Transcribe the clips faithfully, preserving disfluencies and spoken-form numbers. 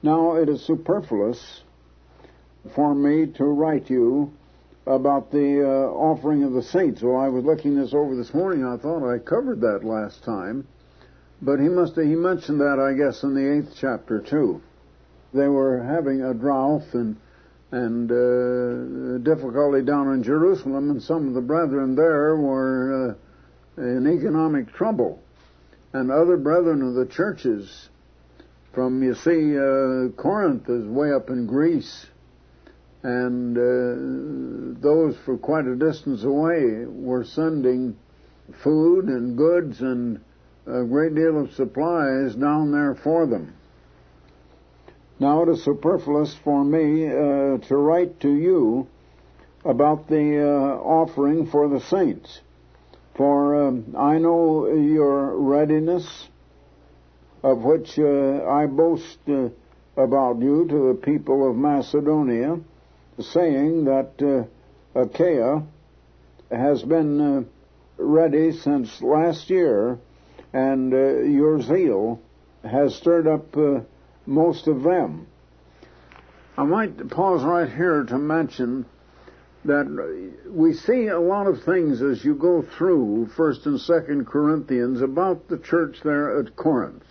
Now it is superfluous for me to write you about the uh, offering of the saints. Well, I was looking this over this morning. I thought I covered that last time, but he must have, he mentioned that, I guess, in the eighth chapter too. They were having a drought and and uh, difficulty down in Jerusalem, and some of the brethren there were uh, in economic trouble, and other brethren of the churches from, you see, uh, Corinth is way up in Greece, and uh, those for quite a distance away were sending food and goods and a great deal of supplies down there for them. Now it is superfluous for me uh, to write to you about the uh, offering for the saints, for um, I know your readiness, of which uh, I boast uh, about you to the people of Macedonia, saying that uh, Achaia has been uh, ready since last year, and uh, your zeal has stirred up uh, most of them. I might pause right here to mention that we see a lot of things as you go through First and Second Corinthians about the church there at Corinth.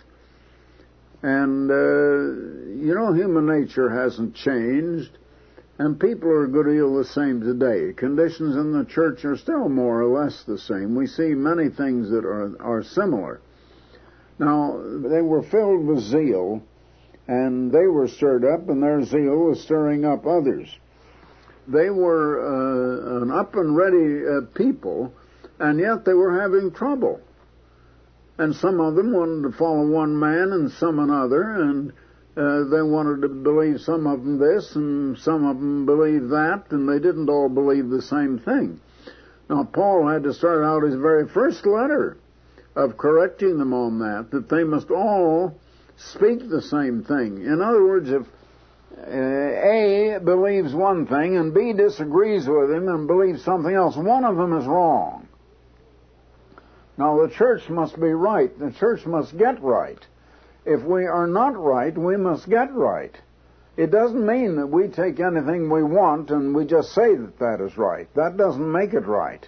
And, uh, you know, human nature hasn't changed, and people are a good deal the same today. Conditions in the church are still more or less the same. We see many things that are, are similar. Now, they were filled with zeal, and they were stirred up, and their zeal was stirring up others. They were uh, an up and ready uh, people, and yet they were having trouble. And some of them wanted to follow one man and some another, and uh, they wanted to believe some of them this and some of them believe that, and they didn't all believe the same thing. Now, Paul had to start out his very first letter of correcting them on that, that they must all speak the same thing. In other words, if uh, A believes one thing and B disagrees with him and believes something else, one of them is wrong. Now, the church must be right. The church must get right. If we are not right, we must get right. It doesn't mean that we take anything we want and we just say that that is right. That doesn't make it right.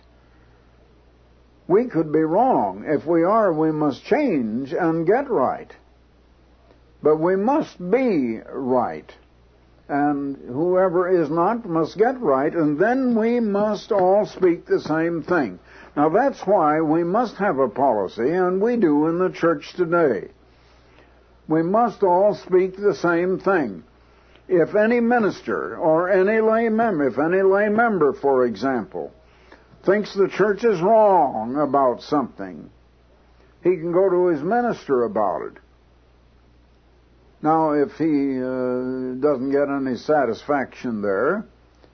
We could be wrong. If we are, we must change and get right. But we must be right. And whoever is not must get right, and then we must all speak the same thing. Now, that's why we must have a policy, and we do in the church today. We must all speak the same thing. If any minister or any lay member, if any lay member, for example, thinks the church is wrong about something, he can go to his minister about it. Now, if he uh, doesn't get any satisfaction there,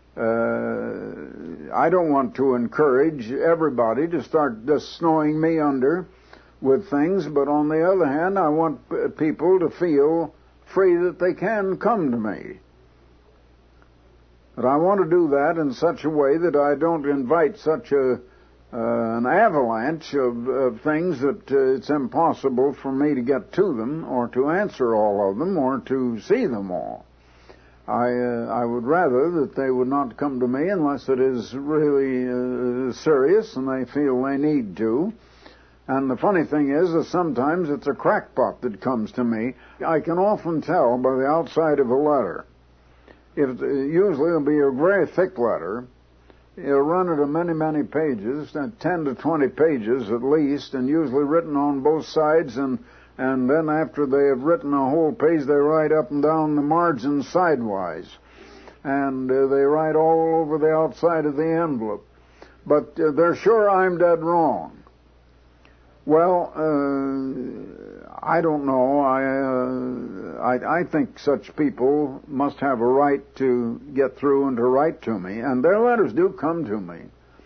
uh, I don't want to encourage everybody to start just snowing me under with things, but on the other hand, I want p- people to feel free that they can come to me. But I want to do that in such a way that I don't invite such a uh, an avalanche of, of things that uh, it's impossible for me to get to them or to answer all of them or to see them all. I uh, I would rather that they would not come to me unless it is really uh, serious and they feel they need to. And the funny thing is that sometimes it's a crackpot that comes to me. I can often tell by the outside of a letter. If, usually it'll be a very thick letter. It'll run into many, many pages, ten to twenty pages at least, and usually written on both sides, and, and then after they have written a whole page, they write up and down the margins sidewise. And uh, they write all over the outside of the envelope. But uh, they're sure I'm dead wrong. Well, uh, I don't know. I, uh, I I think such people must have a right to get through and to write to me, and their letters do come to me.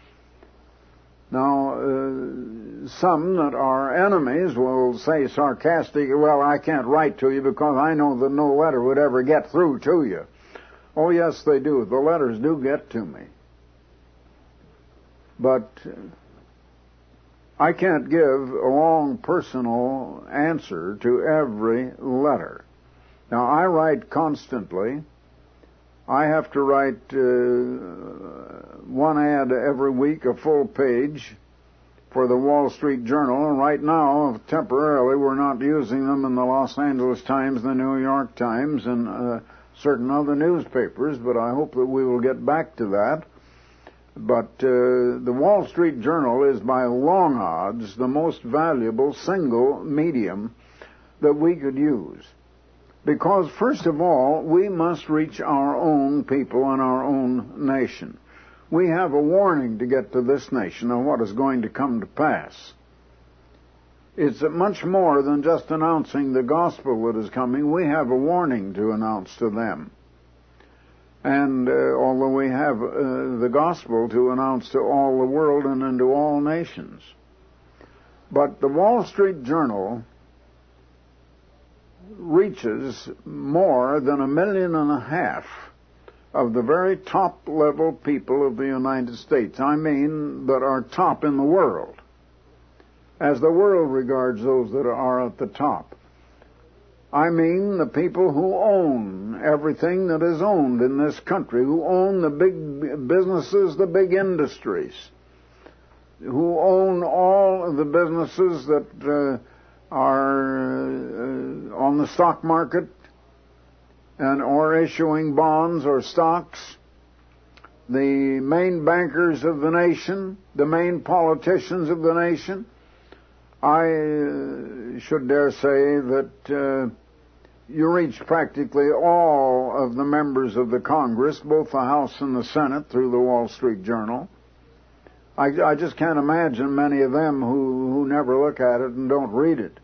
Now, uh, some that are enemies will say sarcastically, well, I can't write to you because I know that no letter would ever get through to you. Oh, yes, they do. The letters do get to me. But Uh, I can't give a long personal answer to every letter. Now, I write constantly. I have to write uh, one ad every week, a full page, for the Wall Street Journal. And right now, temporarily, we're not using them in the Los Angeles Times, the New York Times, and uh, certain other newspapers, but I hope that we will get back to that. But uh, the Wall Street Journal is by long odds the most valuable single medium that we could use. Because, first of all, we must reach our own people and our own nation. We have a warning to get to this nation of what is going to come to pass. It's much more than just announcing the gospel that is coming. We have a warning to announce to them. And uh, although we have uh, the gospel to announce to all the world and into all nations. But the Wall Street Journal reaches more than a million and a half of the very top-level people of the United States. I mean, that are top in the world, as the world regards those that are at the top. I mean the people who own everything that is owned in this country, who own the big businesses, the big industries, who own all of the businesses that uh, are uh, on the stock market and or issuing bonds or stocks, the main bankers of the nation, the main politicians of the nation. I uh, should dare say that uh, you reach practically all of the members of the Congress, both the House and the Senate, through the Wall Street Journal. I, I just can't imagine many of them who, who never look at it and don't read it.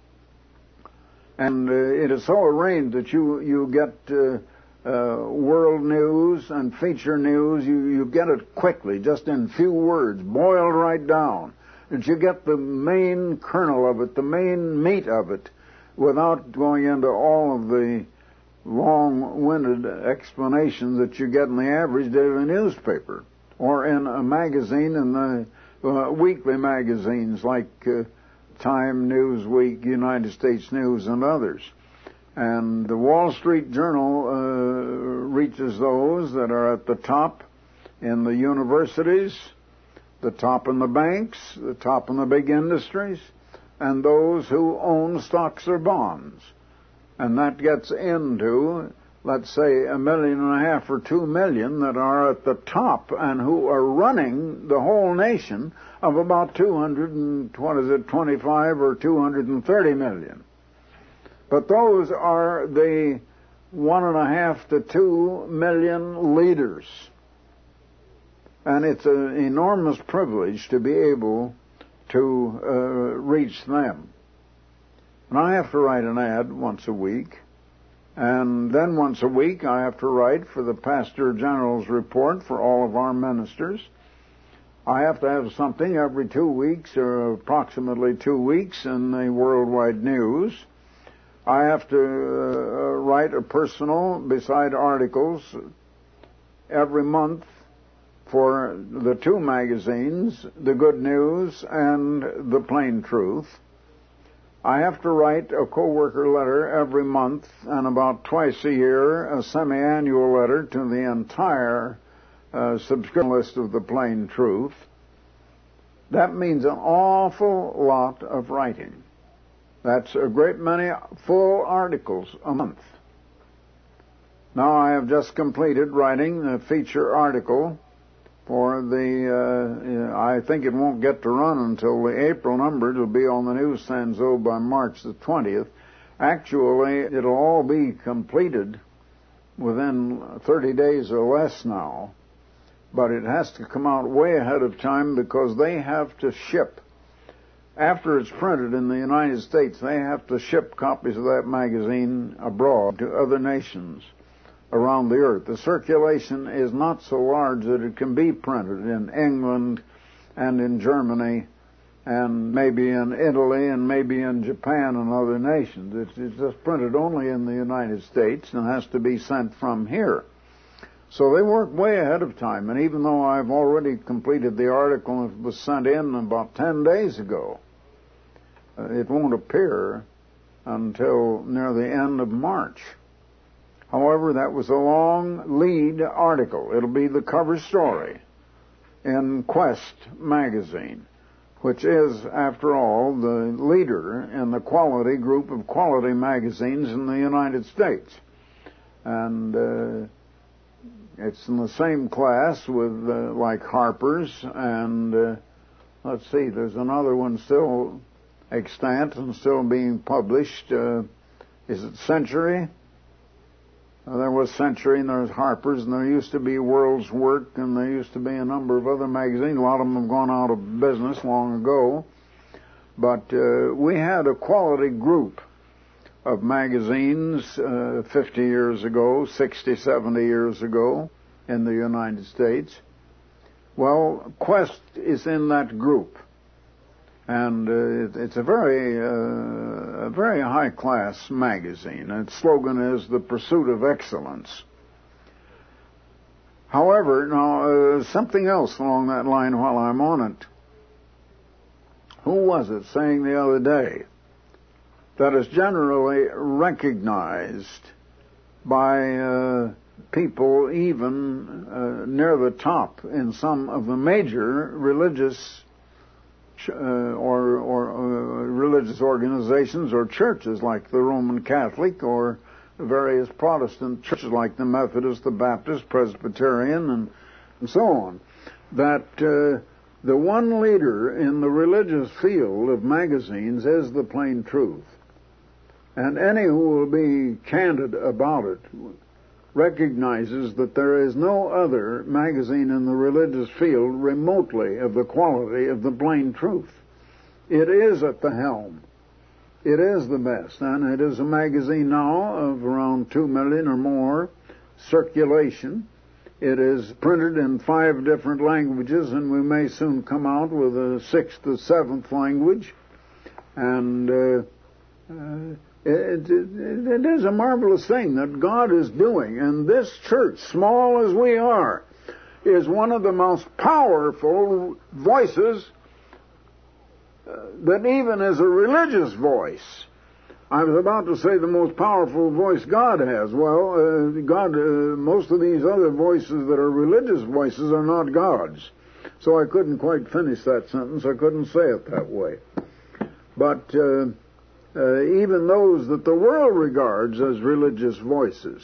And uh, it is so arranged that you, you get uh, uh, world news and feature news. You, you get it quickly, just in few words, boiled right down. That you get the main kernel of it, the main meat of it, without going into all of the long-winded explanations that you get in the average daily newspaper or in a magazine, in the uh, weekly magazines like uh, Time, Newsweek, United States News, and others. And the Wall Street Journal uh, reaches those that are at the top in the universities, the top in the banks, the top in the big industries, and those who own stocks or bonds. And that gets into, let's say, a million and a half or two million that are at the top and who are running the whole nation of about two hundred and, what is it, twenty-five or two hundred thirty million. But those are the one and a half to two million leaders. And it's an enormous privilege to be able to uh, reach them. And I have to write an ad once a week. And then once a week I have to write for the Pastor General's report for all of our ministers. I have to have something every two weeks or approximately two weeks in the worldwide news. I have to uh, write a personal, beside articles, every month for the two magazines, The Good News and The Plain Truth. I have to write a co-worker letter every month and about twice a year a semi-annual letter to the entire uh, subscription list of The Plain Truth. That means an awful lot of writing. That's a great many full articles a month. Now I have just completed writing a feature article for the, uh, I think it won't get to run until the April number. It'll be on the newsstands, though, by March the twentieth. Actually, it'll all be completed within thirty days or less now. But it has to come out way ahead of time because they have to ship. After it's printed in the United States, they have to ship copies of that magazine abroad to other nations around the earth. The circulation is not so large that it can be printed in England and in Germany and maybe in Italy and maybe in Japan and other nations. It's, it's just printed only in the United States and has to be sent from here. So they work way ahead of time. And even though I've already completed the article and it was sent in about ten days ago, uh, it won't appear until near the end of March. However, that was a long lead article. It'll be the cover story in Quest magazine, which is, after all, the leader in the quality group of quality magazines in the United States. And uh, it's in the same class with, uh, like, Harper's, and uh, let's see, there's another one still extant and still being published. Uh, is it Century? Uh, there was Century, and there's Harper's, and there used to be World's Work, and there used to be a number of other magazines. A lot of them have gone out of business long ago. But uh, we had a quality group of magazines uh, fifty years ago, sixty, seventy years ago in the United States. Well, Quest is in that group. And uh, it's a very, uh, a very high-class magazine. Its slogan is "The Pursuit of Excellence." However, now uh, something else along that line while I'm on it. Who was it saying the other day that is generally recognized by uh, people even uh, near the top in some of the major religious Uh, or, or uh, religious organizations or churches like the Roman Catholic or various Protestant churches like the Methodist, the Baptist, Presbyterian, and, and so on, that uh, the one leader in the religious field of magazines is the plain truth. And any who will be candid about it recognizes that there is no other magazine in the religious field remotely of the quality of the plain truth. It is at the helm. It is the best, and it is a magazine now of around two million or more circulation. It is printed in five different languages, and we may soon come out with a sixth or seventh language. And uh, uh, It, it, it is a marvelous thing that God is doing. And this church, small as we are, is one of the most powerful voices uh, that even is a religious voice. I was about to say the most powerful voice God has. Well, uh, God, uh, most of these other voices that are religious voices are not God's. So I couldn't quite finish that sentence. I couldn't say it that way. But Uh, Uh, even those that the world regards as religious voices.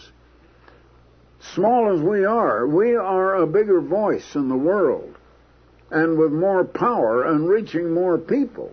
Small as we are, we are a bigger voice in the world, and with more power and reaching more people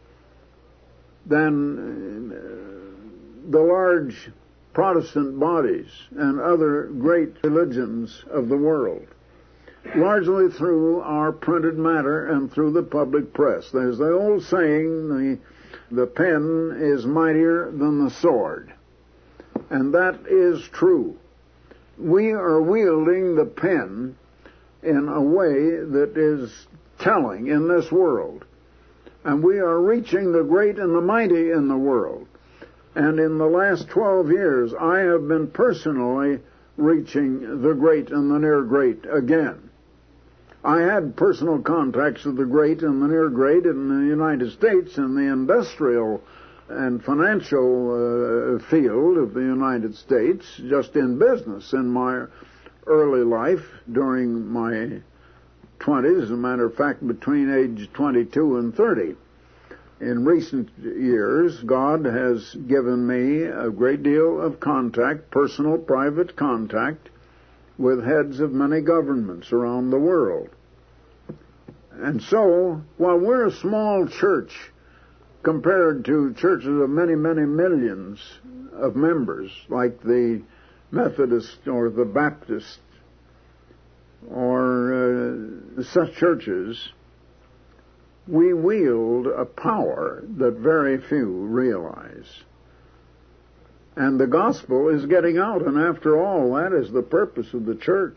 than uh, the large Protestant bodies and other great religions of the world, largely through our printed matter and through the public press. There's the old saying, the The pen is mightier than the sword. And that is true. We are wielding the pen in a way that is telling in this world. And we are reaching the great and the mighty in the world. And in the last twelve years, I have been personally reaching the great and the near great again. I had personal contacts with the great and the near great in the United States in the industrial and financial uh, field of the United States, just in business in my early life during my twenties, as a matter of fact, between age twenty-two and thirty. In recent years, God has given me a great deal of contact, personal, private contact, with heads of many governments around the world. And so, while we're a small church compared to churches of many, many millions of members, like the Methodist or the Baptist or uh, such churches, we wield a power that very few realize. And the gospel is getting out, and after all, that is the purpose of the church.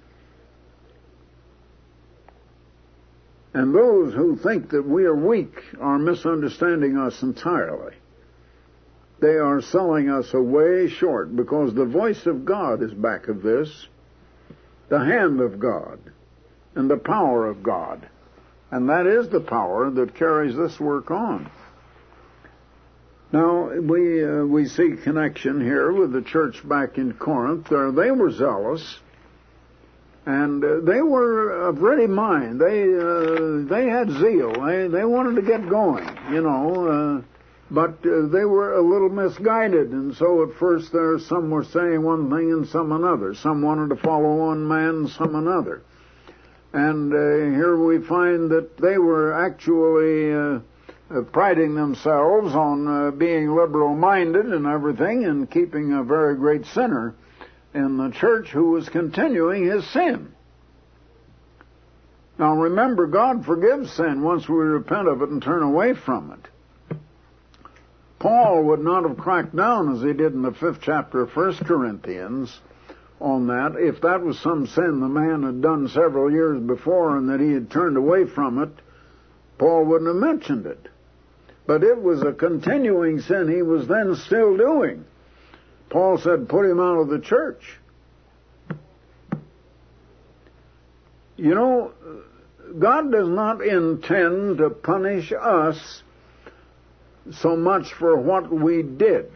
And those who think that we are weak are misunderstanding us entirely. They are selling us away short, because the voice of God is back of this, the hand of God, and the power of God. And that is the power that carries this work on. Now, we uh, we see connection here with the church back in Corinth. Uh, they were zealous, and uh, they were of ready mind. They uh, they had zeal. They they wanted to get going, you know, uh, but uh, they were a little misguided. And so at first there, some were saying one thing and some another. Some wanted to follow one man, some another. And uh, here we find that they were actually Uh, Uh, priding themselves on uh, being liberal-minded and everything, and keeping a very great sinner in the church who was continuing his sin. Now remember, God forgives sin once we repent of it and turn away from it. Paul would not have cracked down as he did in the fifth chapter of First Corinthians on that if that was some sin the man had done several years before and that he had turned away from it. Paul wouldn't have mentioned it. But it was a continuing sin he was then still doing. Paul said, put him out of the church. You know, God does not intend to punish us so much for what we did.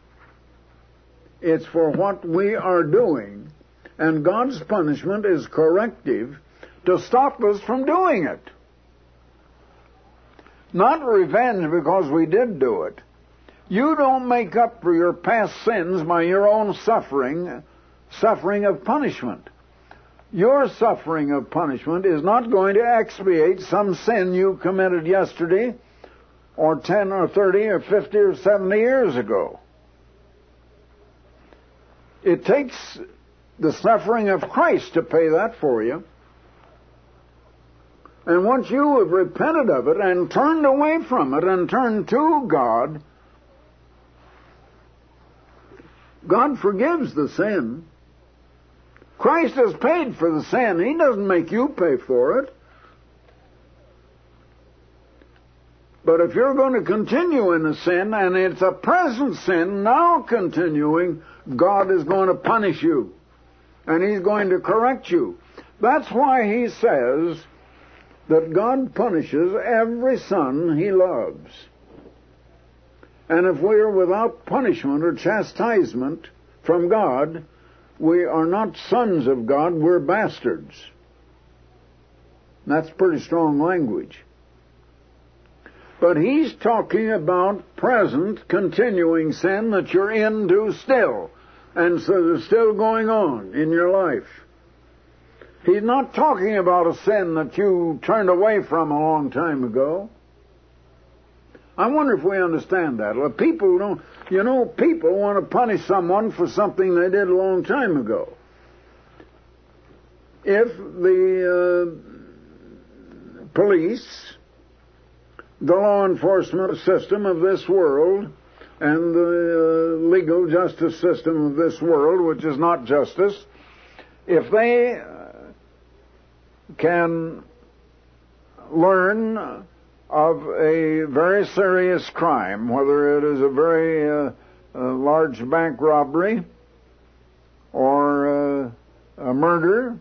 It's for what we are doing. And God's punishment is corrective to stop us from doing it. Not revenge because we did do it. You don't make up for your past sins by your own suffering, suffering of punishment. Your suffering of punishment is not going to expiate some sin you committed yesterday or ten or thirty or fifty or seventy years ago. It takes the suffering of Christ to pay that for you. And once you have repented of it and turned away from it and turned to God, God forgives the sin. Christ has paid for the sin. He doesn't make you pay for it. But if you're going to continue in the sin, and it's a present sin now continuing, God is going to punish you. And He's going to correct you. That's why He says that God punishes every son He loves. And if we are without punishment or chastisement from God, we are not sons of God, we're bastards. That's pretty strong language. But He's talking about present, continuing sin that you're into still, and so it's still going on in your life. He's not talking about a sin that you turned away from a long time ago. I wonder if we understand that. Well, people don't, you know, people want to punish someone for something they did a long time ago. If the uh, police, the law enforcement system of this world, and the uh, legal justice system of this world, which is not justice, if they can learn of a very serious crime, whether it is a very uh, uh, large bank robbery or uh, a murder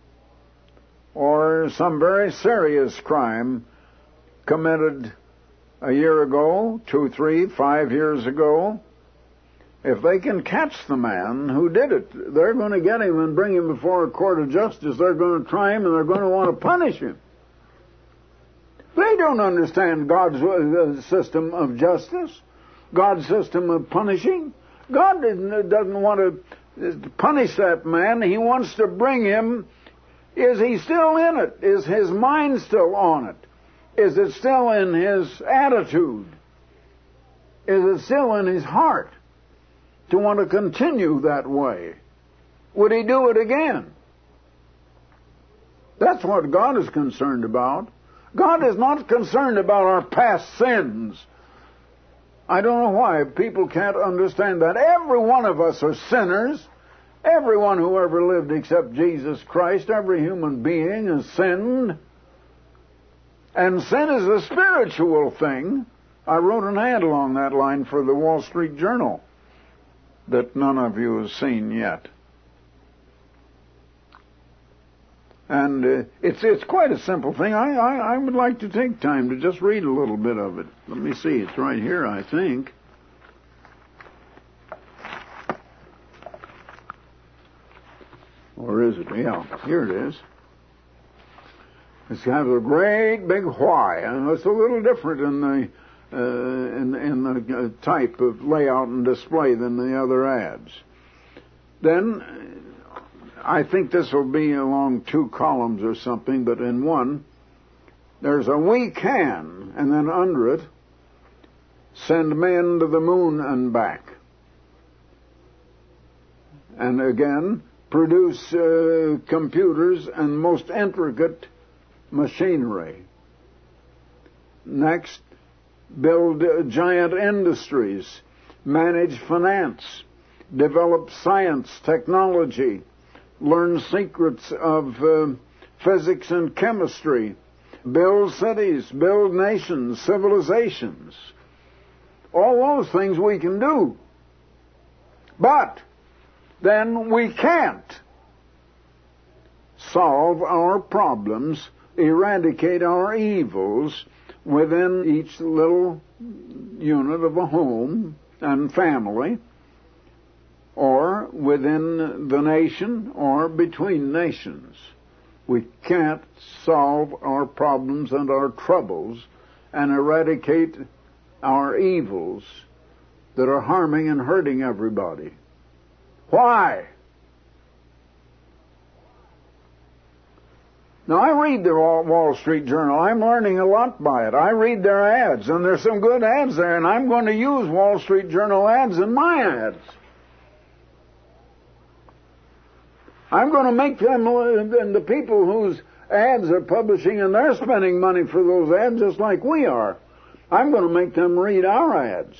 or some very serious crime committed a year ago, two, three, five years ago, if they can catch the man who did it, they're going to get him and bring him before a court of justice. They're going to try him and they're going to want to punish him. They don't understand God's system of justice, God's system of punishing. God doesn't want to punish that man. He wants to bring him. Is he still in it? Is his mind still on it? Is it still in his attitude? Is it still in his heart to want to continue that way? Would he do it again? That's what God is concerned about. God is not concerned about our past sins. I don't know why people can't understand that. Every one of us are sinners. Everyone who ever lived except Jesus Christ, every human being has sinned. And sin is a spiritual thing. I wrote an ad along that line for the Wall Street Journal that none of you have seen yet. And uh, it's it's quite a simple thing. I, I, I would like to take time to just read a little bit of it. Let me see. It's right here, I think. Or is it? Yeah, here it is. It's kind of a great big why, and it's a little different in the uh, in, in the uh, type of layout and display than the other ads. Then, I think this will be along two columns or something, but in one, there's a "we can," and then under it, "send men to the moon and back." And again, produce uh, computers and most intricate machinery. Next, build uh, giant industries, manage finance, develop science, technology, learn secrets of uh, physics and chemistry, build cities, build nations, civilizations. All those things we can do. But then we can't solve our problems, eradicate our evils within each little unit of a home and family, or within the nation, or between nations. We can't solve our problems and our troubles and eradicate our evils that are harming and hurting everybody. Why? Now, I read the Wall Street Journal. I'm learning a lot by it. I read their ads, and there's some good ads there, and I'm going to use Wall Street Journal ads in my ads. I'm going to make them, and the people whose ads are publishing, and they're spending money for those ads just like we are, I'm going to make them read our ads.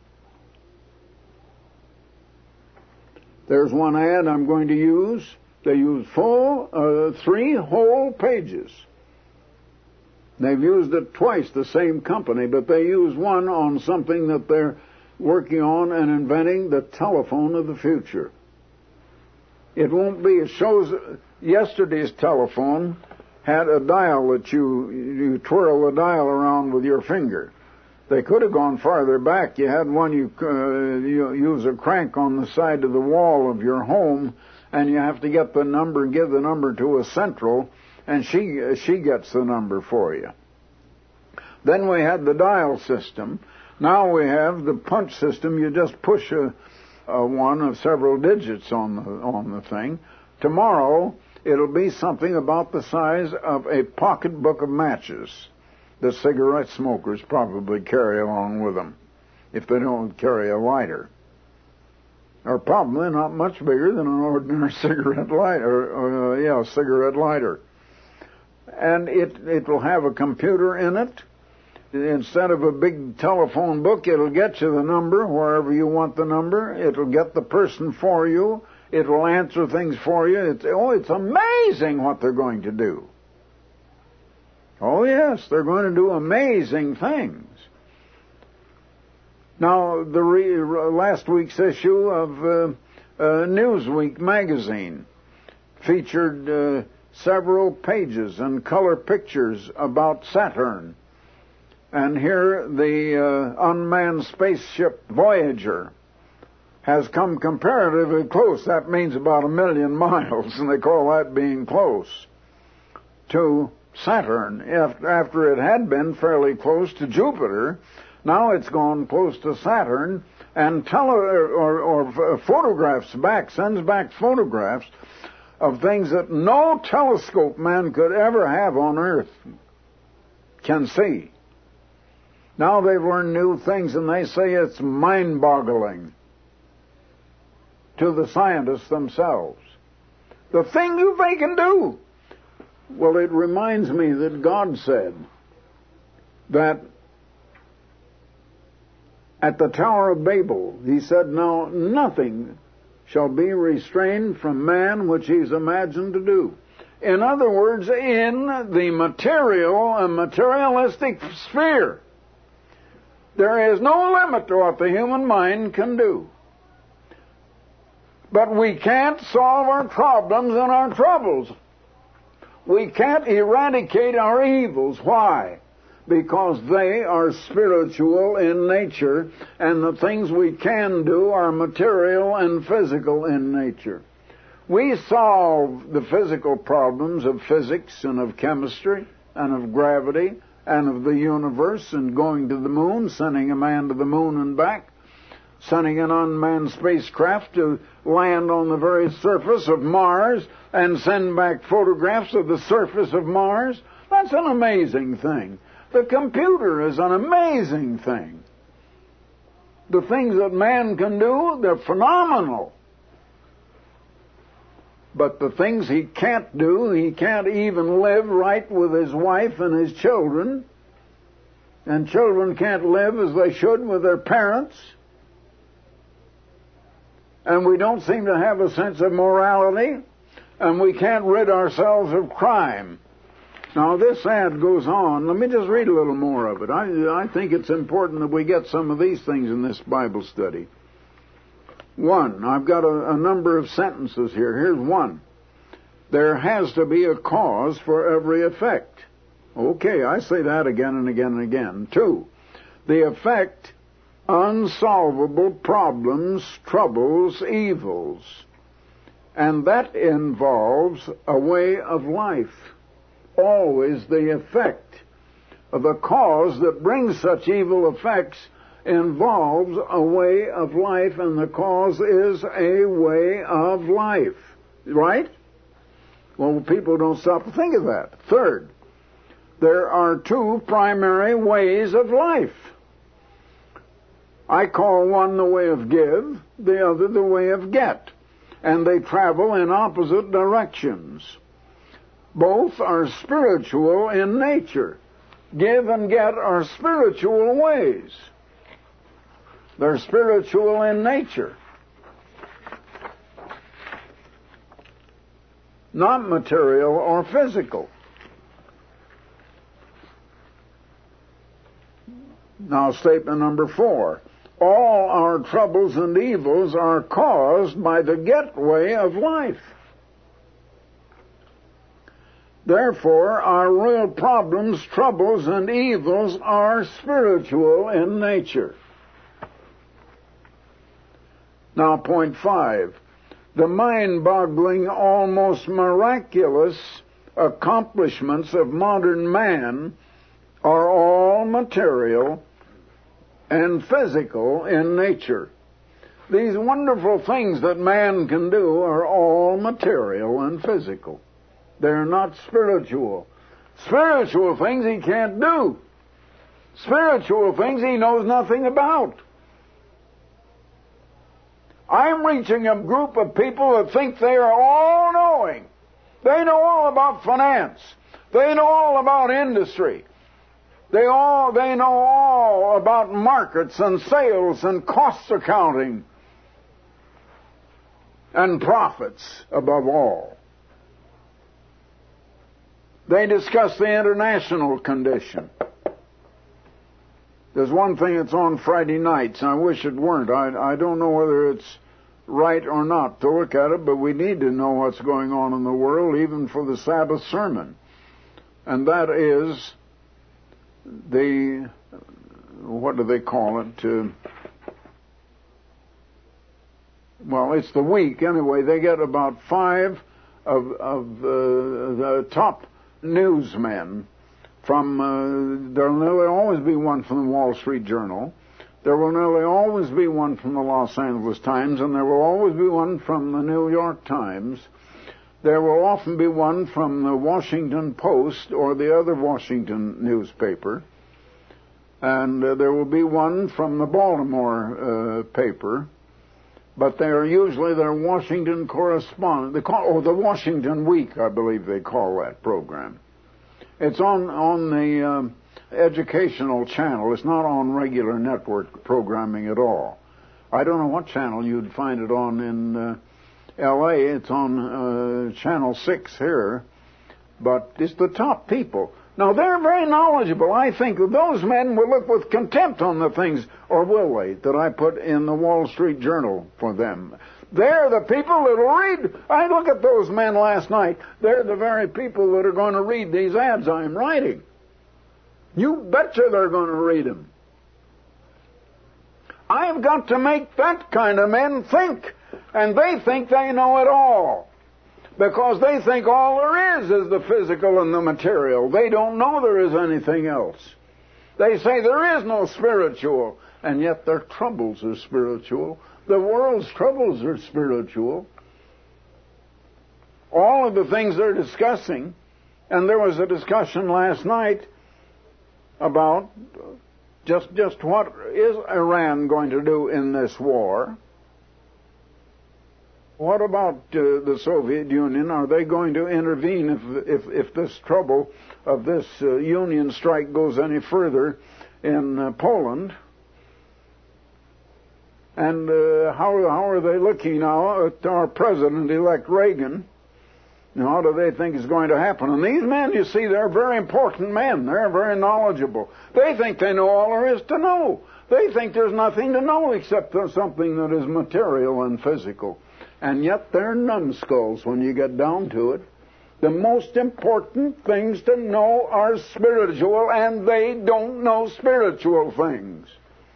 There's one ad I'm going to use. They use full, uh, three whole pages. They've used it twice, the same company, but they use one on something that they're working on and inventing, the telephone of the future. It won't be, it shows, yesterday's telephone had a dial that you, you twirl the dial around with your finger. They could have gone farther back. You had one, you, uh, you use a crank on the side of the wall of your home, and you have to get the number and give the number to a central, and she, uh, she gets the number for you. Then we had the dial system. Now we have the punch system. You just push a, a one of several digits on the, on the thing. Tomorrow, it'll be something about the size of a pocketbook of matches that cigarette smokers probably carry along with them, if they don't carry a lighter. Or probably not much bigger than an ordinary cigarette lighter, or, uh, yeah, cigarette lighter. And it, it will have a computer in it. Instead of a big telephone book, it'll get you the number wherever you want the number. It'll get the person for you. It'll answer things for you. It's, oh, it's amazing what they're going to do. Oh, yes, they're going to do amazing things. Now, the re- last week's issue of uh, uh, Newsweek magazine featured uh, several pages and color pictures about Saturn. And here the uh, unmanned spaceship Voyager has come comparatively close. That means about a million miles, and they call that being close to Saturn. After it had been fairly close to Jupiter, now it's gone close to Saturn, and tele- or, or photographs back, sends back photographs of things that no telescope man could ever have on Earth can see. Now they've learned new things, and they say it's mind-boggling to the scientists themselves. The things that they can do. Well, it reminds me that God said that at the Tower of Babel, He said, "Now nothing shall be restrained from man which he's imagined to do." In other words, in the material and materialistic sphere, there is no limit to what the human mind can do. But we can't solve our problems and our troubles. We can't eradicate our evils. Why? Because they are spiritual in nature, and the things we can do are material and physical in nature. We solve the physical problems of physics and of chemistry and of gravity and of the universe and going to the moon, sending a man to the moon and back, sending an unmanned spacecraft to land on the very surface of Mars and send back photographs of the surface of Mars. That's an amazing thing. The computer is an amazing thing. The things that man can do, they're phenomenal. But the things he can't do, he can't even live right with his wife and his children. And children can't live as they should with their parents. And we don't seem to have a sense of morality. And we can't rid ourselves of crime. Now, this ad goes on. Let me just read a little more of it. I, I think it's important that we get some of these things in this Bible study. One, I've got a, a number of sentences here. Here's one. There has to be a cause for every effect. Okay, I say that again and again and again. Two, the effect, unsolvable problems, troubles, evils. And that involves a way of life. Always the effect of the cause that brings such evil effects involves a way of life, and the cause is a way of life. Right? Well, people don't stop to think of that. Third, there are two primary ways of life. I call one the way of give, the other the way of get. And they travel in opposite directions. Both are spiritual in nature. Give and get are spiritual ways. They're spiritual in nature. Not material or physical. Now, statement number four. All our troubles and evils are caused by the get way of life. Therefore, our real problems, troubles, and evils are spiritual in nature. Now, point five. The mind-boggling, almost miraculous accomplishments of modern man are all material and physical in nature. These wonderful things that man can do are all material and physical. They're not spiritual. Spiritual things he can't do. Spiritual things he knows nothing about. I'm reaching a group of people that think they are all-knowing. They know all about finance. They know all about industry. They all they know all about markets and sales and cost accounting and profits above all. They discuss the international condition. There's one thing that's on Friday nights, and I wish it weren't. I, I don't know whether it's right or not to look at it, but we need to know what's going on in the world, even for the Sabbath sermon. And that is the, what do they call it? Uh, well, it's the week. Anyway, they get about five of, of uh, the top newsmen from, uh, there will nearly always be one from the Wall Street Journal. There will nearly always be one from the Los Angeles Times, and there will always be one from the New York Times. There will often be one from the Washington Post or the other Washington newspaper. And uh, there will be one from the Baltimore uh, paper. But they are usually their Washington correspondent. They call, oh, the Washington Week, I believe they call that program. It's on, on the um, educational channel. It's not on regular network programming at all. I don't know what channel you'd find it on in uh, L A. It's on uh, Channel six here. But it's the top people. Now, they're very knowledgeable. I think that those men will look with contempt on the things, or will they, that I put in the Wall Street Journal for them. They're the people that will read. I look at those men last night. They're the very people that are going to read these ads I'm writing. You betcha they're going to read them. I've got to make that kind of men think. And they think they know it all. Because they think all there is is the physical and the material. They don't know there is anything else. They say there is no spiritual, and yet their troubles are spiritual. The world's troubles are spiritual. All of the things they're discussing, and there was a discussion last night about just, just what is Iran going to do in this war. What about uh, the Soviet Union? Are they going to intervene if, if, if this trouble of this uh, Union strike goes any further in uh, Poland? And uh, how, how are they looking now at our President-elect Reagan? And how do they think is going to happen? And these men, you see, they're very important men. They're very knowledgeable. They think they know all there is to know. They think there's nothing to know except there's something that is material and physical. And yet they're numbskulls when you get down to it. The most important things to know are spiritual, and they don't know spiritual things.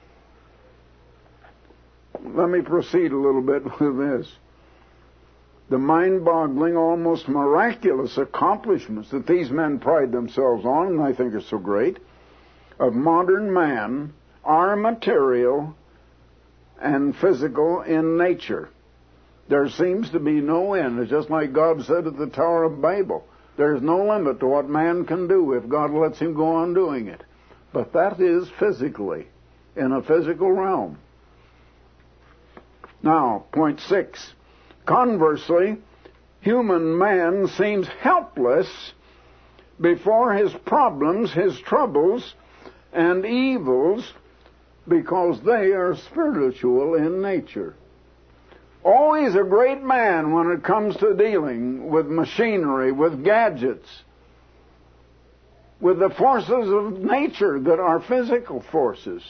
Let me proceed a little bit with this. The mind-boggling, almost miraculous accomplishments that these men pride themselves on, and I think are so great, of modern man are material and physical in nature. There seems to be no end. It's just like God said at the Tower of Babel. There's no limit to what man can do if God lets him go on doing it. But that is physically, in a physical realm. Now, point six. Conversely, human man seems helpless before his problems, his troubles, and evils, because they are spiritual in nature. Oh, he's a great man when it comes to dealing with machinery, with gadgets, with the forces of nature that are physical forces.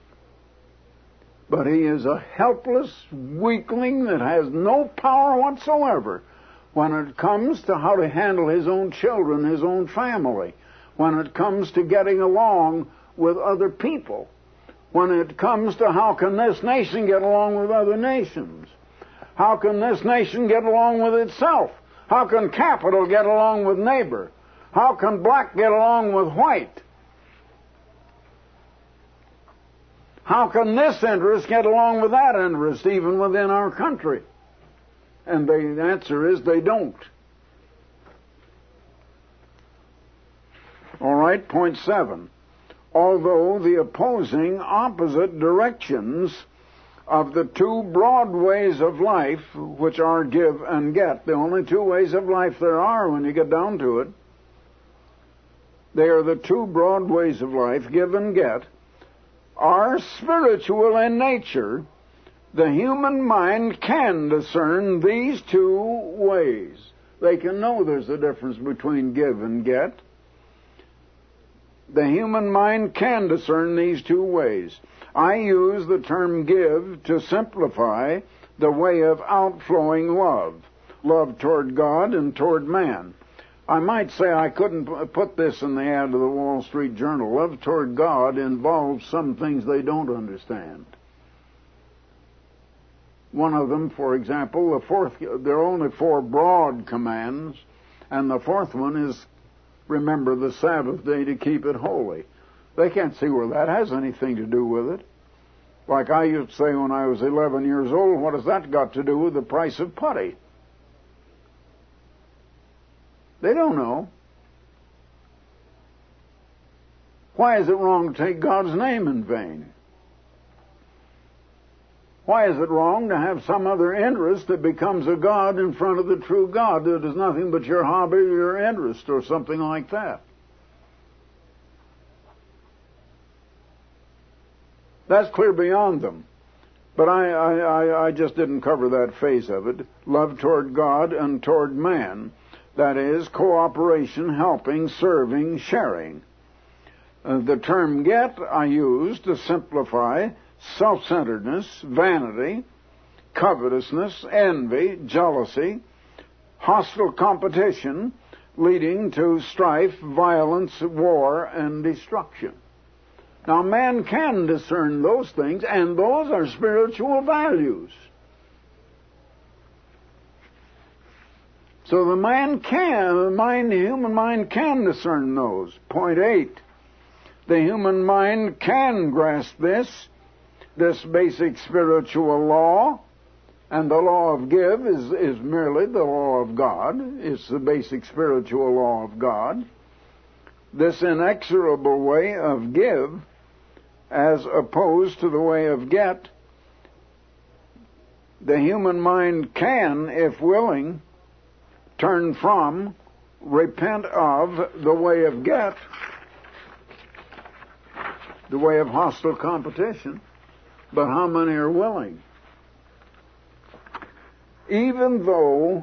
But he is a helpless weakling that has no power whatsoever when it comes to how to handle his own children, his own family, when it comes to getting along with other people, when it comes to how can this nation get along with other nations. How can this nation get along with itself? How can capital get along with neighbor? How can black get along with white? How can this interest get along with that interest, even within our country? And the answer is they don't. All right, point seven. Although the opposing, opposite directions of the two broad ways of life, which are give and get, the only two ways of life there are when you get down to it, they are the two broad ways of life, give and get, are spiritual in nature. The human mind can discern these two ways. They can know there's a difference between give and get. The human mind can discern these two ways. I use the term give to simplify the way of outflowing love, love toward God and toward man. I might say I couldn't put this in the ad of the Wall Street Journal. Love toward God involves some things they don't understand. One of them, for example, the fourth, there are only four broad commands, and the fourth one is remember the Sabbath day to keep it holy. They can't see where that has anything to do with it. Like I used to say when I was eleven years old, what has that got to do with the price of putty? They don't know. Why is it wrong to take God's name in vain? Why is it wrong to have some other interest that becomes a God in front of the true God that is nothing but your hobby or your interest or something like that? That's clear beyond them. But I, I, I, I just didn't cover that phase of it. Love toward God and toward man. That is, cooperation, helping, serving, sharing. Uh, the term get I use to simplify self-centeredness, vanity, covetousness, envy, jealousy, hostile competition, leading to strife, violence, war, and destruction. Now, man can discern those things, and those are spiritual values. So the man can, the mind, the human mind can discern those. Point eight, the human mind can grasp this, this basic spiritual law, and the law of give is, is merely the law of God. It's the basic spiritual law of God. This inexorable way of give, as opposed to the way of get, the human mind can, if willing, turn from, repent of the way of get, the way of hostile competition, but how many are willing? Even though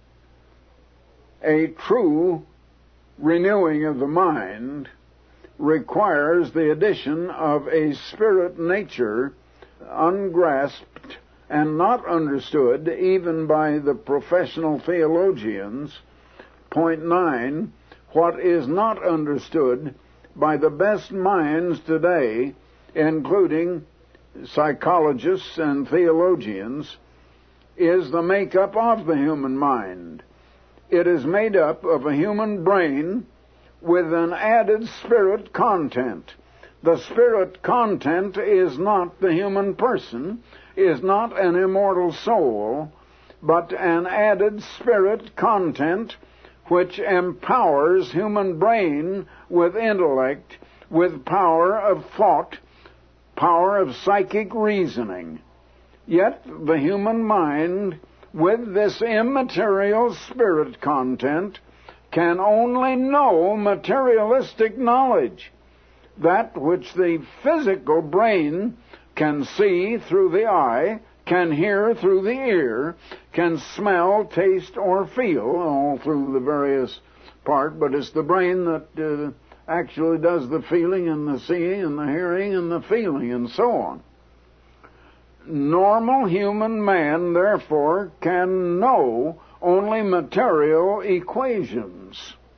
a true renewing of the mind requires the addition of a spirit nature ungrasped and not understood even by the professional theologians. Point nine, what is not understood by the best minds today, including psychologists and theologians, is the makeup of the human mind. It is made up of a human brain with an added spirit content. The spirit content is not the human person, is not an immortal soul, but an added spirit content which empowers human brain with intellect, with power of thought, power of psychic reasoning. Yet the human mind, with this immaterial spirit content, can only know materialistic knowledge, that which the physical brain can see through the eye, can hear through the ear, can smell, taste, or feel, all through the various part, but it's the brain that uh, actually does the feeling and the seeing and the hearing and the feeling and so on. Normal human man, therefore, can know only material equations,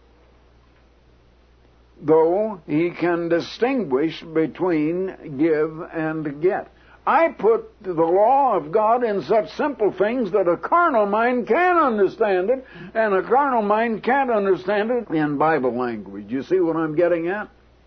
though he can distinguish between give and get. I put the law of God in such simple things that a carnal mind can understand it, and a carnal mind can't understand it in Bible language. You see what I'm getting at?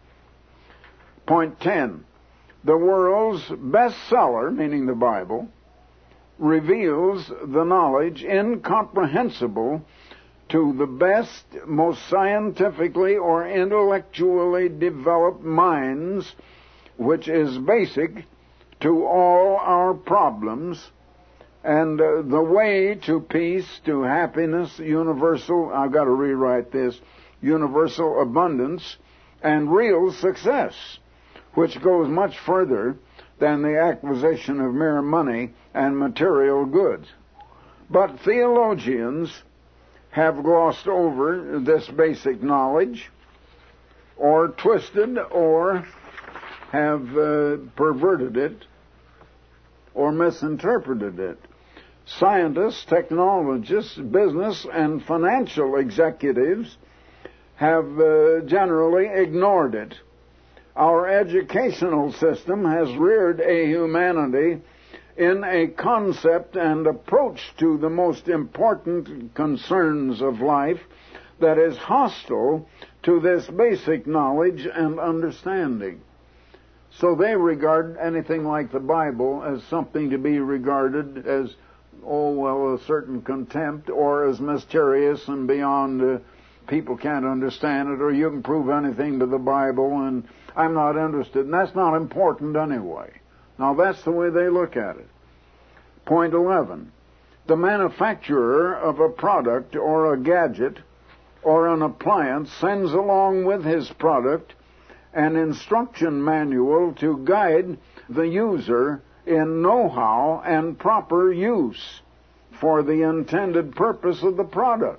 Point ten. The world's bestseller, meaning the Bible, reveals the knowledge incomprehensible to the best, most scientifically or intellectually developed minds, which is basic to all our problems, and uh, the way to peace, to happiness, universal, I've got to rewrite this, universal abundance, and real success, which goes much further than the acquisition of mere money and material goods. But theologians have glossed over this basic knowledge, or twisted, or have uh, perverted it, or misinterpreted it. Scientists, technologists, business and financial executives have uh, generally ignored it. Our educational system has reared a humanity in a concept and approach to the most important concerns of life that is hostile to this basic knowledge and understanding. So they regard anything like the Bible as something to be regarded as, oh, well, a certain contempt, or as mysterious and beyond, uh, people can't understand it, or you can prove anything to the Bible, and I'm not interested. And that's not important anyway. Now, that's the way they look at it. Point eleven. The manufacturer of a product or a gadget or an appliance sends along with his product an instruction manual to guide the user in know-how and proper use for the intended purpose of the product.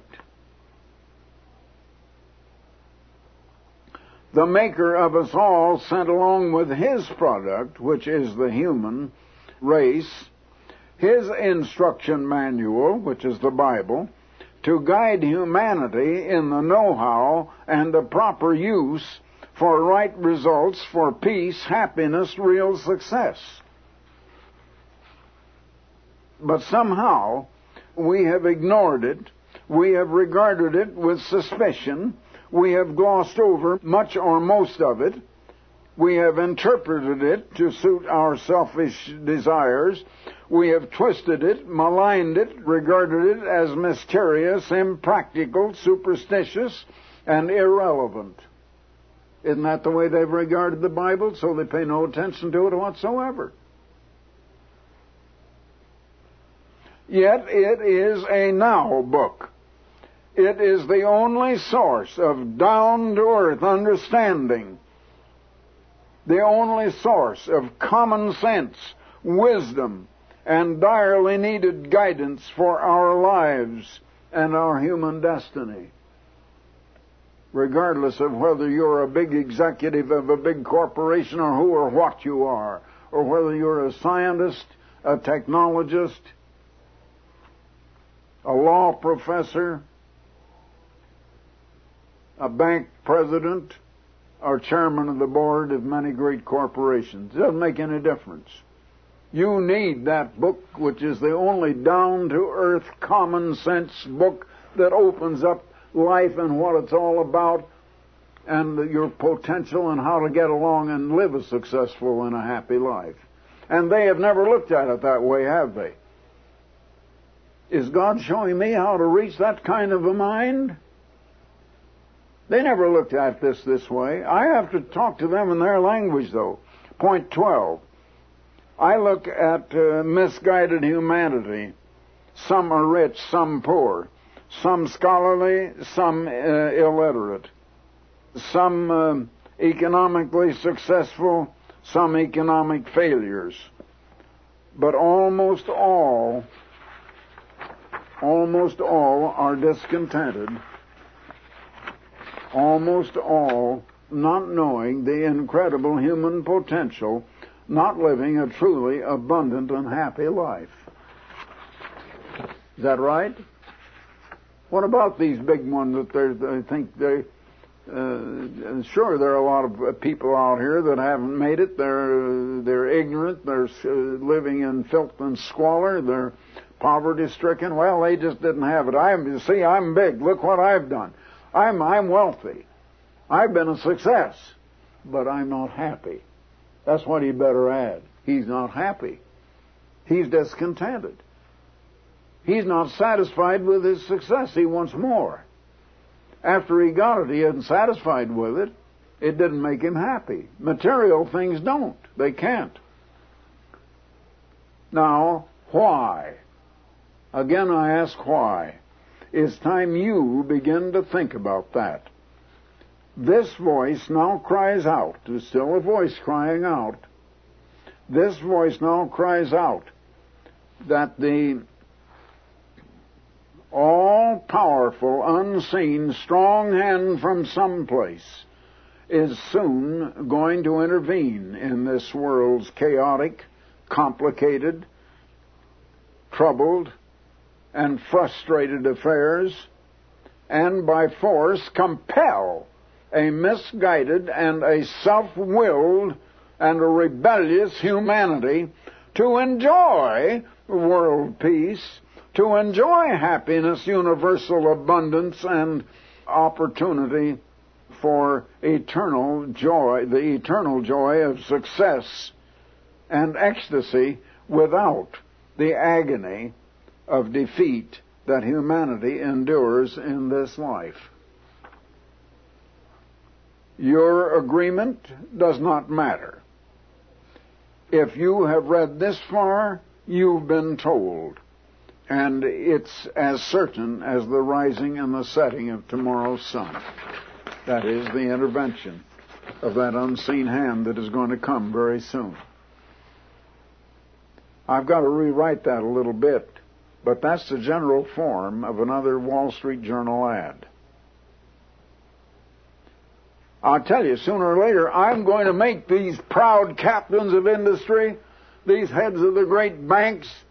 The maker of us all sent along with his product, which is the human race, his instruction manual, which is the Bible, to guide humanity in the know-how and the proper use for right results, for peace, happiness, real success. But somehow we have ignored it, We have regarded it with suspicion. We have glossed over much or most of it. We have interpreted it to suit our selfish desires. We have twisted it, maligned it, regarded it as mysterious, impractical, superstitious, and irrelevant. Isn't that the way they've regarded the Bible? So they pay no attention to it whatsoever. Yet it is a now book. It is the only source of down-to-earth understanding, the only source of common sense, wisdom, and direly needed guidance for our lives and our human destiny. Regardless of whether you're a big executive of a big corporation or who or what you are, or whether you're a scientist, a technologist, a law professor, a bank president, or chairman of the board of many great corporations. It doesn't make any difference. You need that book, which is the only down-to-earth, common-sense book that opens up life and what it's all about, and your potential and how to get along and live a successful and a happy life. And they have never looked at it that way, have they? Is God showing me how to reach that kind of a mind? They never looked at this this way. I have to talk to them in their language, though. Point twelve. I look at uh, misguided humanity. Some are rich, some poor. Some scholarly, some uh, illiterate. Some uh, economically successful, some economic failures. But almost all, almost all are discontented. Almost all not knowing the incredible human potential, not living a truly abundant and happy life. Is that right? What about these big ones that they think they... Uh, sure, there are a lot of people out here that haven't made it. They're they're ignorant. They're uh, living in filth and squalor. They're poverty-stricken. Well, they just didn't have it. I'm you see, I'm big. Look what I've done. I'm I'm wealthy. I've been a success, but I'm not happy. That's what he better add. He's not happy. He's discontented. He's not satisfied with his success. He wants more. After he got it, he isn't satisfied with it. It didn't make him happy. Material things don't. They can't. Now, why? Again, I ask why. It's time you begin to think about that. This voice now cries out. There's still a voice crying out. This voice now cries out that the all-powerful, unseen, strong hand from someplace is soon going to intervene in this world's chaotic, complicated, troubled, and frustrated affairs, and by force compel a misguided and a self-willed and a rebellious humanity to enjoy world peace, to enjoy happiness, universal abundance, and opportunity for eternal joy, the eternal joy of success and ecstasy without the agony of defeat that humanity endures in this life. Your agreement does not matter. If you have read this far, you've been told. And it's as certain as the rising and the setting of tomorrow's sun. That is the intervention of that unseen hand that is going to come very soon. I've got to rewrite that a little bit, but that's the general form of another Wall Street Journal ad. I'll tell you, sooner or later, I'm going to make these proud captains of industry, these heads of the great banks,